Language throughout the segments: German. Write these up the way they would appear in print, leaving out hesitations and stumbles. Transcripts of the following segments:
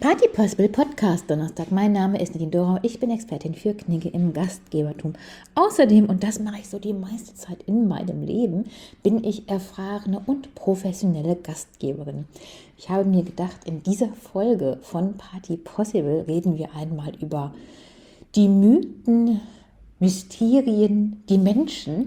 Party Possible Podcast Donnerstag. Mein Name ist Nadine Dorau. Ich bin Expertin für Knigge im Gastgebertum. Außerdem, und das mache ich so die meiste Zeit in meinem Leben, bin ich erfahrene und professionelle Gastgeberin. Ich habe mir gedacht, in dieser Folge von Party Possible reden wir einmal über die Mythen, Mysterien, die Menschen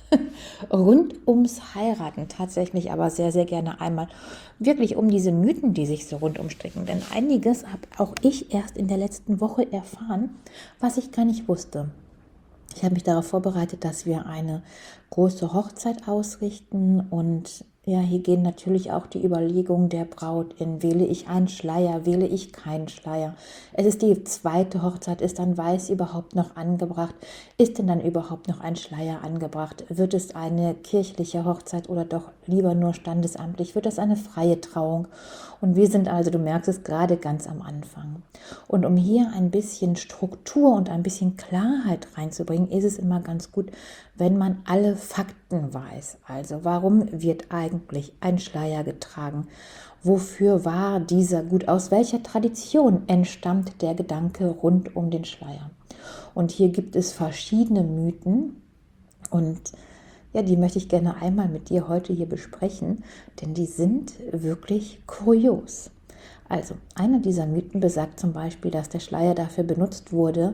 rund ums Heiraten, tatsächlich aber sehr, sehr gerne einmal wirklich um diese Mythen, die sich so rundum stricken. Denn einiges habe auch ich erst in der letzten Woche erfahren, was ich gar nicht wusste. Ich habe mich darauf vorbereitet, dass wir eine große Hochzeit ausrichten und ja, hier gehen natürlich auch die Überlegungen der Braut in, wähle ich einen Schleier, wähle ich keinen Schleier. Es ist die zweite Hochzeit, ist dann Weiß überhaupt noch angebracht? Ist denn dann überhaupt noch ein Schleier angebracht? Wird es eine kirchliche Hochzeit oder doch lieber nur standesamtlich? Wird das eine freie Trauung? Und wir sind also, du merkst es, gerade ganz am Anfang. Und um hier ein bisschen Struktur und ein bisschen Klarheit reinzubringen, ist es immer ganz gut, wenn man alle Fakten weiß. Also warum wird eigentlich ein Schleier getragen? Wofür war dieser gut? Aus welcher Tradition entstammt der Gedanke rund um den Schleier? Und hier gibt es verschiedene Mythen und ja, die möchte ich gerne einmal mit dir heute hier besprechen, denn die sind wirklich kurios. Also, einer dieser Mythen besagt zum Beispiel, dass der Schleier dafür benutzt wurde,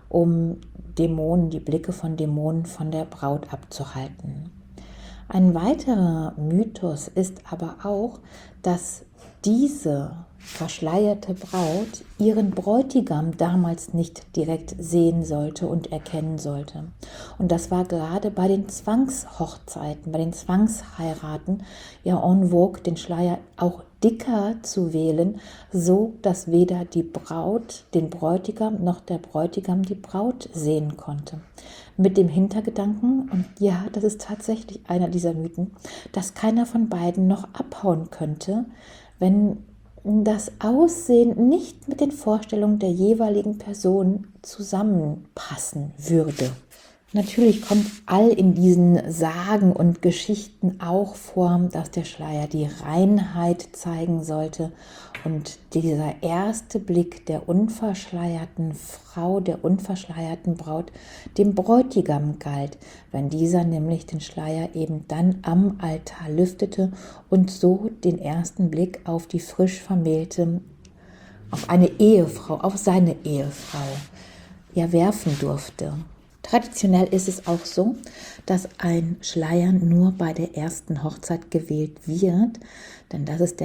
um Dämonen, die Blicke von Dämonen von der Braut abzuhalten. Ein weiterer Mythos ist aber auch, dass diese verschleierte Braut ihren Bräutigam damals nicht direkt sehen sollte und erkennen sollte. Und das war gerade bei den Zwangshochzeiten, bei den Zwangsheiraten ja en vogue, den Schleier auch dicker zu wählen, so dass weder die Braut den Bräutigam noch der Bräutigam die Braut sehen konnte. Mit dem Hintergedanken, und ja, das ist tatsächlich einer dieser Mythen, dass keiner von beiden noch abhauen könnte, wenn das Aussehen nicht mit den Vorstellungen der jeweiligen Person zusammenpassen würde. Natürlich kommt all in diesen Sagen und Geschichten auch vor, dass der Schleier die Reinheit zeigen sollte und dieser erste Blick der unverschleierten Frau, der unverschleierten Braut, dem Bräutigam galt, wenn dieser nämlich den Schleier eben dann am Altar lüftete und so den ersten Blick auf die frisch vermählte, auf eine Ehefrau, auf seine Ehefrau, ja werfen durfte. Traditionell ist es auch so, dass ein Schleier nur bei der ersten Hochzeit gewählt wird, denn das ist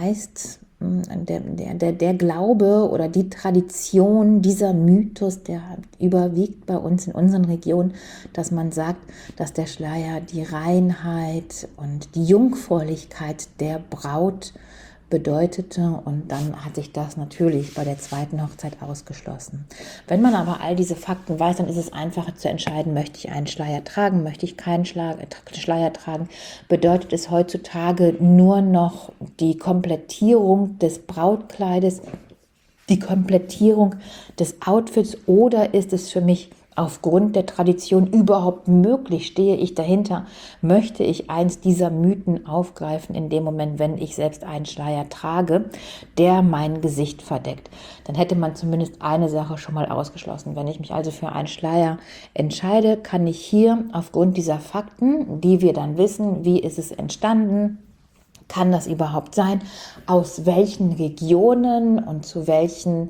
der Glaube oder die Tradition, dieser Mythos, der überwiegt bei uns in unseren Regionen, dass man sagt, dass der Schleier die Reinheit und die Jungfräulichkeit der Braut bedeutete, und dann hat sich das natürlich bei der zweiten Hochzeit ausgeschlossen. Wenn man aber all diese Fakten weiß, dann ist es einfacher zu entscheiden, möchte ich einen Schleier tragen, möchte ich keinen Schleier tragen. Bedeutet es heutzutage nur noch die Komplettierung des Brautkleides, die Komplettierung des Outfits, oder ist es für mich aufgrund der Tradition überhaupt möglich? Stehe ich dahinter? Möchte ich eins dieser Mythen aufgreifen in dem Moment, wenn ich selbst einen Schleier trage, der mein Gesicht verdeckt? Dann hätte man zumindest eine Sache schon mal ausgeschlossen. Wenn ich mich also für einen Schleier entscheide, kann ich hier aufgrund dieser Fakten, die wir dann wissen, wie ist es entstanden, kann das überhaupt sein, aus welchen Regionen und zu welchen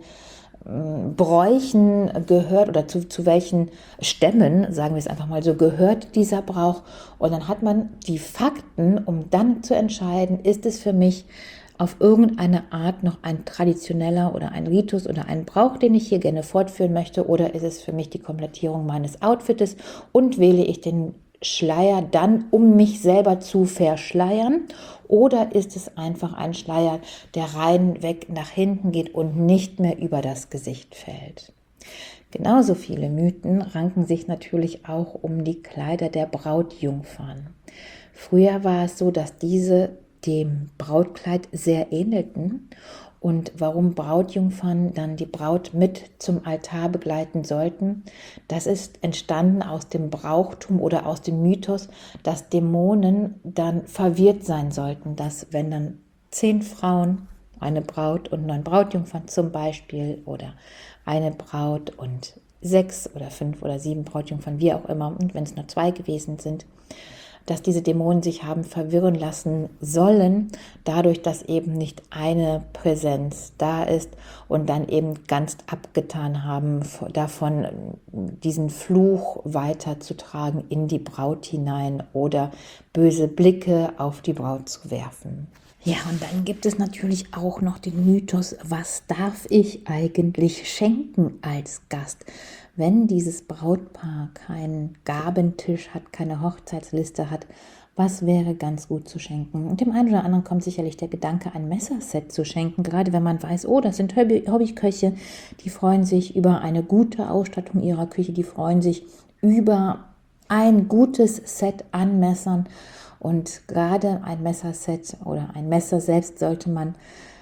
Bräuchen gehört oder zu welchen Stämmen, sagen wir es einfach mal so, gehört dieser Brauch. Und dann hat man die Fakten, um dann zu entscheiden, ist es für mich auf irgendeine Art noch ein traditioneller oder ein Ritus oder ein Brauch, den ich hier gerne fortführen möchte, oder ist es für mich die Komplettierung meines Outfits und wähle ich den Schleier dann, um mich selber zu verschleiern, oder ist es einfach ein Schleier, der rein weg nach hinten geht und nicht mehr über das Gesicht fällt? Genauso viele Mythen ranken sich natürlich auch um die Kleider der Brautjungfern. Früher war es so, dass diese dem Brautkleid sehr ähnelten. Und warum Brautjungfern dann die Braut mit zum Altar begleiten sollten, das ist entstanden aus dem Brauchtum oder aus dem Mythos, dass Dämonen dann verwirrt sein sollten, dass wenn dann 10 Frauen eine Braut und 9 Brautjungfern zum Beispiel oder eine Braut und 6 oder 5 oder 7 Brautjungfern, wie auch immer, und wenn es nur 2 gewesen sind, dass diese Dämonen sich haben verwirren lassen sollen, dadurch, dass eben nicht eine Präsenz da ist und dann eben ganz abgetan haben, davon diesen Fluch weiterzutragen in die Braut hinein oder böse Blicke auf die Braut zu werfen. Ja, und dann gibt es natürlich auch noch den Mythos, was darf ich eigentlich schenken als Gast? Wenn dieses Brautpaar keinen Gabentisch hat, keine Hochzeitsliste hat, was wäre ganz gut zu schenken? Und dem einen oder anderen kommt sicherlich der Gedanke, ein Messerset zu schenken, gerade wenn man weiß, oh, das sind Hobbyköche, die freuen sich über eine gute Ausstattung ihrer Küche, die freuen sich über ein gutes Set an Messern. Und gerade ein Messerset oder ein Messer selbst sollte man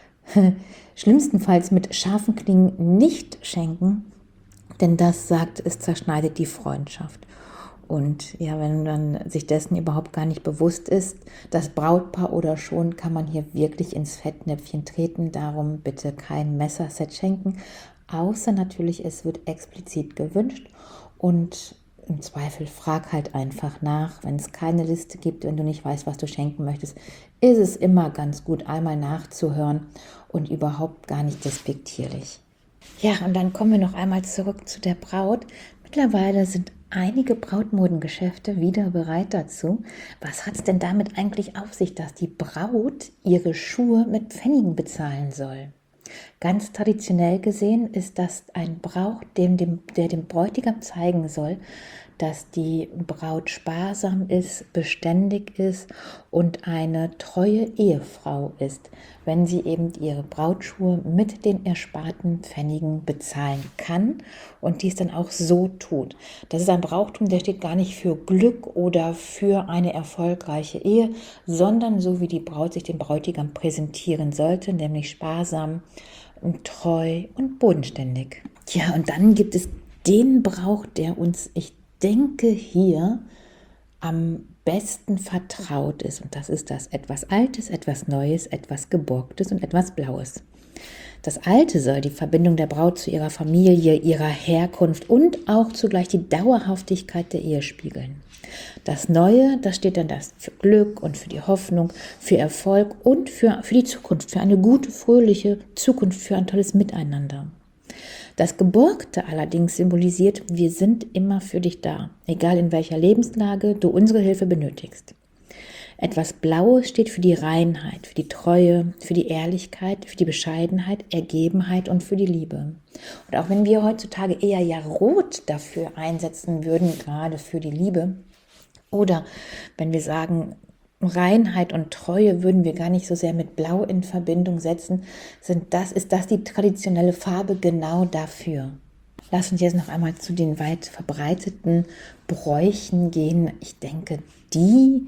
schlimmstenfalls mit scharfen Klingen nicht schenken, denn das sagt, es zerschneidet die Freundschaft. Und ja, wenn man sich dessen überhaupt gar nicht bewusst ist, das Brautpaar oder schon, kann man hier wirklich ins Fettnäpfchen treten. Darum bitte kein Messerset schenken, außer natürlich, es wird explizit gewünscht. Und im Zweifel frag halt einfach nach, wenn es keine Liste gibt, wenn du nicht weißt, was du schenken möchtest, ist es immer ganz gut, einmal nachzuhören und überhaupt gar nicht despektierlich. Ja, und dann kommen wir noch einmal zurück zu der Braut. Mittlerweile sind einige Brautmodengeschäfte wieder bereit dazu. Was hat es denn damit eigentlich auf sich, dass die Braut ihre Schuhe mit Pfennigen bezahlen soll? Ganz traditionell gesehen ist das ein Brauch, der dem Bräutigam zeigen soll, dass die Braut sparsam ist, beständig ist und eine treue Ehefrau ist, wenn sie eben ihre Brautschuhe mit den ersparten Pfennigen bezahlen kann und dies dann auch so tut. Das ist ein Brauchtum, der steht gar nicht für Glück oder für eine erfolgreiche Ehe, sondern so wie die Braut sich dem Bräutigam präsentieren sollte, nämlich sparsam, treu und bodenständig. Ja, und dann gibt es den Brauch, der uns, ich denke, hier am besten vertraut ist. Und das ist das etwas Altes, etwas Neues, etwas Geborgtes und etwas Blaues. Das Alte soll die Verbindung der Braut zu ihrer Familie, ihrer Herkunft und auch zugleich die Dauerhaftigkeit der Ehe spiegeln. Das Neue, das steht dann das für Glück und für die Hoffnung, für Erfolg und für die Zukunft, für eine gute, fröhliche Zukunft, für ein tolles Miteinander. Das Geborgte allerdings symbolisiert, wir sind immer für dich da, egal in welcher Lebenslage du unsere Hilfe benötigst. Etwas Blaues steht für die Reinheit, für die Treue, für die Ehrlichkeit, für die Bescheidenheit, Ergebenheit und für die Liebe. Und auch wenn wir heutzutage eher ja Rot dafür einsetzen würden, gerade für die Liebe, oder wenn wir sagen, Reinheit und Treue würden wir gar nicht so sehr mit Blau in Verbindung setzen, ist das die traditionelle Farbe genau dafür. Lass uns jetzt noch einmal zu den weit verbreiteten Bräuchen gehen. Ich denke, die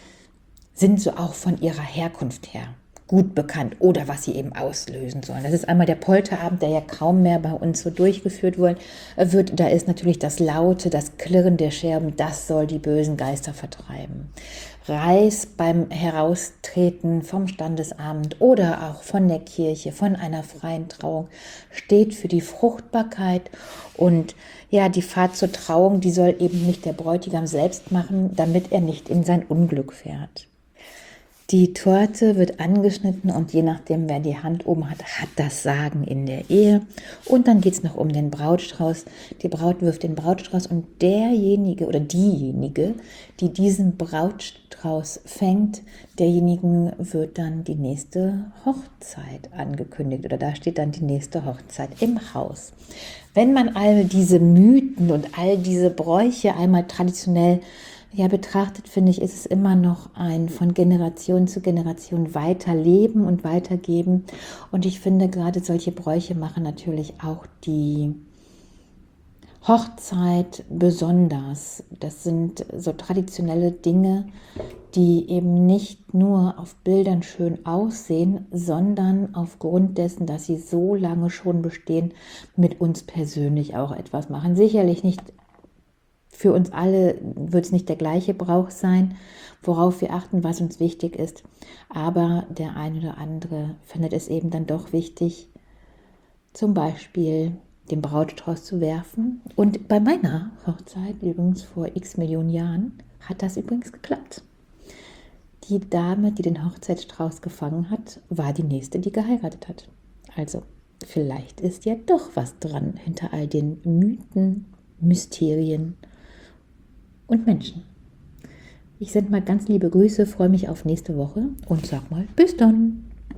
sind so auch von ihrer Herkunft her gut bekannt oder was sie eben auslösen sollen. Das ist einmal der Polterabend, der ja kaum mehr bei uns so durchgeführt wird. Da ist natürlich das Laute, das Klirren der Scherben, das soll die bösen Geister vertreiben. Reis beim Heraustreten vom Standesamt oder auch von der Kirche, von einer freien Trauung, steht für die Fruchtbarkeit. Und ja, die Fahrt zur Trauung, die soll eben nicht der Bräutigam selbst machen, damit er nicht in sein Unglück fährt. Die Torte wird angeschnitten und je nachdem, wer die Hand oben hat, hat das Sagen in der Ehe. Und dann geht es noch um den Brautstrauß. Die Braut wirft den Brautstrauß und derjenige oder diejenige, die diesen Brautstrauß fängt, derjenigen wird dann die nächste Hochzeit angekündigt oder da steht dann die nächste Hochzeit im Haus. Wenn man all diese Mythen und all diese Bräuche einmal traditionell betrachtet, finde ich, ist es immer noch ein von Generation zu Generation weiterleben und weitergeben. Und ich finde, gerade solche Bräuche machen natürlich auch die Hochzeit besonders. Das sind so traditionelle Dinge, die eben nicht nur auf Bildern schön aussehen, sondern aufgrund dessen, dass sie so lange schon bestehen, mit uns persönlich auch etwas machen. Sicherlich nicht Für uns alle wird es nicht der gleiche Brauch sein, worauf wir achten, was uns wichtig ist. Aber der eine oder andere findet es eben dann doch wichtig, zum Beispiel den Brautstrauß zu werfen. Und bei meiner Hochzeit, übrigens vor x Millionen Jahren, hat das übrigens geklappt. Die Dame, die den Hochzeitsstrauß gefangen hat, war die nächste, die geheiratet hat. Also vielleicht ist ja doch was dran hinter all den Mythen, Mysterien und Menschen. Ich sende mal ganz liebe Grüße, freue mich auf nächste Woche und sag mal bis dann.